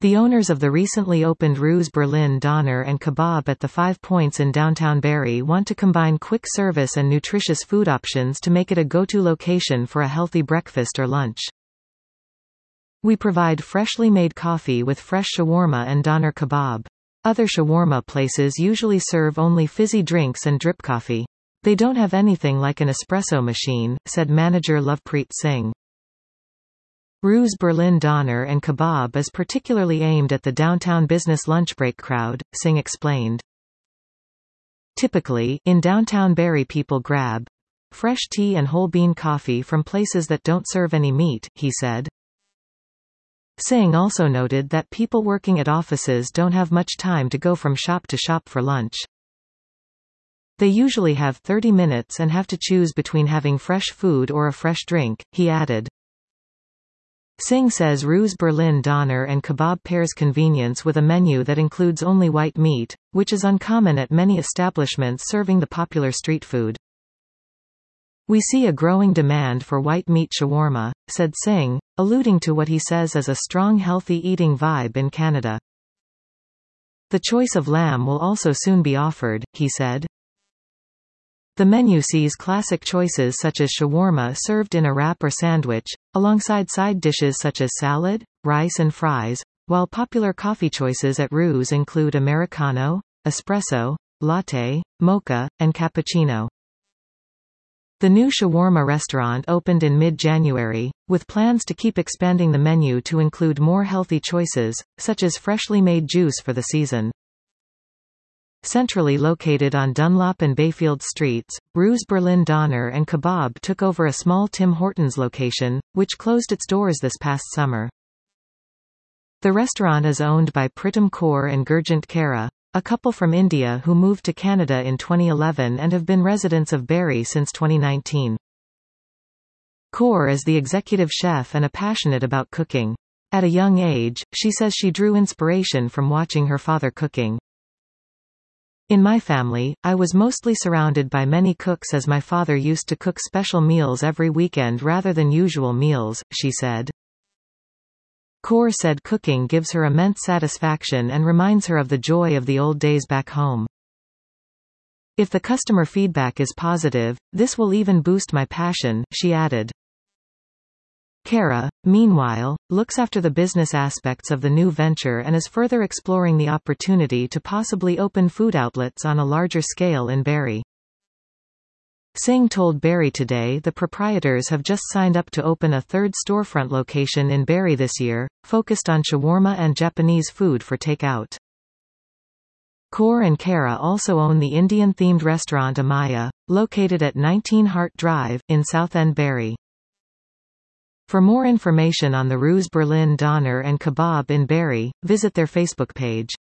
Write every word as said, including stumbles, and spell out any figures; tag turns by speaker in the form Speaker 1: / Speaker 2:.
Speaker 1: The owners of the recently opened Roos Berlin Doner and Kebab at the Five Points in downtown Barrie want to combine quick service and nutritious food options to make it a go-to location for a healthy breakfast or lunch. We provide freshly made coffee with fresh shawarma and doner kebab. Other shawarma places usually serve only fizzy drinks and drip coffee. They don't have anything like an espresso machine, said manager Lovepreet Singh. Roos Berlin Doner and Kebab is particularly aimed at the downtown business lunch break crowd, Singh explained. Typically, in downtown Barrie people grab fresh tea and whole bean coffee from places that don't serve any meat, he said. Singh also noted that people working at offices don't have much time to go from shop to shop for lunch. They usually have thirty minutes and have to choose between having fresh food or a fresh drink, he added. Singh says Roos Berlin Doner and Kebab pairs convenience with a menu that includes only white meat, which is uncommon at many establishments serving the popular street food. We see a growing demand for white meat shawarma, said Singh, alluding to what he says is a strong healthy eating vibe in Canada. The choice of lamb will also soon be offered, he said. The menu sees classic choices such as shawarma served in a wrap or sandwich, alongside side dishes such as salad, rice and fries, while popular coffee choices at Roos include Americano, espresso, latte, mocha, and cappuccino. The new shawarma restaurant opened in mid-January, with plans to keep expanding the menu to include more healthy choices, such as freshly made juice for the season. Centrally located on Dunlop and Bayfield Streets, Roos Berlin Doner and Kebab took over a small Tim Hortons location, which closed its doors this past summer. The restaurant is owned by Pritam Kaur and Gurjant Kara, a couple from India who moved to Canada in twenty eleven and have been residents of Barrie since twenty nineteen. Kaur is the executive chef and a passionate about cooking. At a young age, she says she drew inspiration from watching her father cooking. In my family, I was mostly surrounded by many cooks as my father used to cook special meals every weekend rather than usual meals, she said. Kaur said cooking gives her immense satisfaction and reminds her of the joy of the old days back home. If the customer feedback is positive, this will even boost my passion, she added. Kara, meanwhile, looks after the business aspects of the new venture and is further exploring the opportunity to possibly open food outlets on a larger scale in Barrie. Singh told Barrie Today the proprietors have just signed up to open a third storefront location in Barrie this year, focused on shawarma and Japanese food for takeout. Kaur and Kara also own the Indian-themed restaurant Amaya, located at nineteen Hart Drive, in Southend Barrie. For more information on the Roos Berlin Doner and Kebab in Barrie, visit their Facebook page.